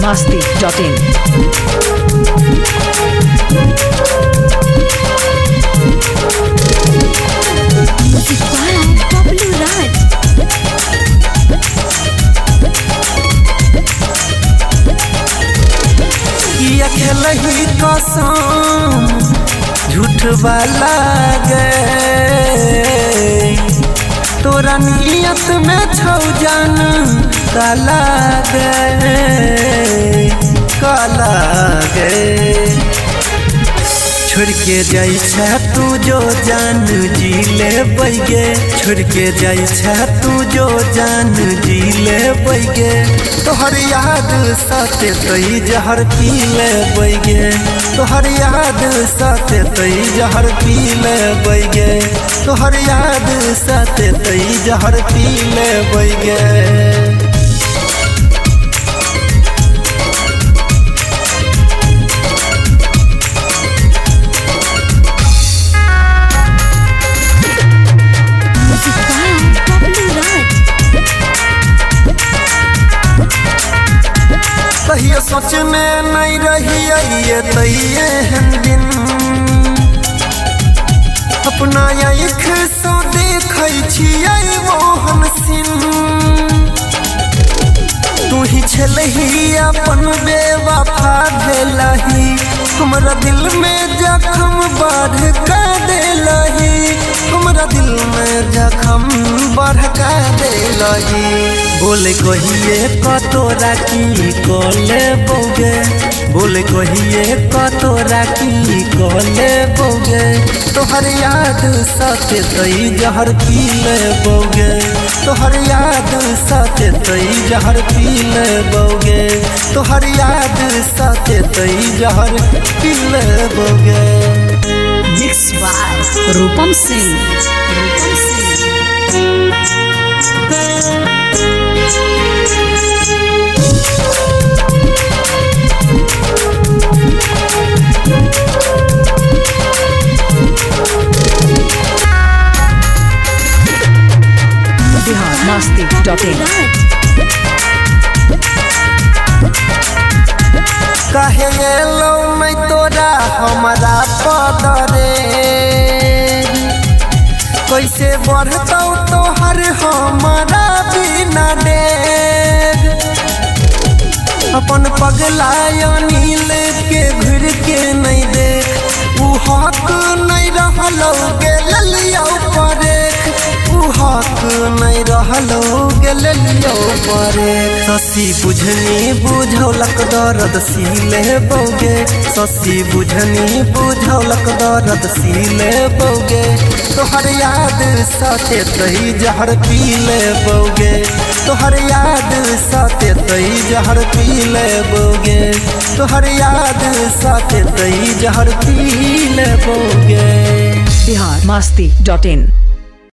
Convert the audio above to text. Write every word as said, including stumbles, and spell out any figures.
masti dot in. Music by Bablu Raj. किया खेलही कसम झूठ वाला गे तोरा नियत में छौ जान काला गे काला गे छोड़ के जाई छा तू जो जान जी ले बैगे छोड़ के जाई छा तू जो जान जी ले बैगे तोहर याद साथे तई जहर पी ले बैगे तोहर याद साथे तई जहर पी ले बैगे तोहर याद साथे तई जहर पी ले बैगे कहिए सोच में नहीं रही ये तइये हम दिन अपना आँख से देखै छियै मोहन सिंह तू ही छलही अपन बेवफा भेलही हमरा दिल में जखम बढ़ का देलही हमरा दिल में जखम बढ़ का देलही बोले कहिए कतोरा की कले बोगे बोले कहिए कतोरा की कले बोगे तोहर याद साथे तई जहर पी ले बोगे तोहर याद साथे तई जहर पी ले बोगे तोहर याद साथे तई जहर पी ले बोगे। Mixed by Rupam Singh. Rupam Singh. Bihar masti dot in. कहे लो मैं तोरा हमारा पदरे कैसे बढ़तौ तोहर हमारा बिना डेग अपन पगला नील के घुर के नहीं देख उ हक नहीं रहलो गेलियो परेख उ हक नहीं रहलो गेलियो परेख ससी बुझनी बुझौलक दर्द सीले बोगे ससी बुझनी बुझौलक दर्द सीले बोगे तोहर याद साथे तई जहर पी ले बोगे तोहर याद साथे तई जहर पी ले बोगे तोहर याद साथे तई जहर पी ले बोगे। Bihar masti dot in.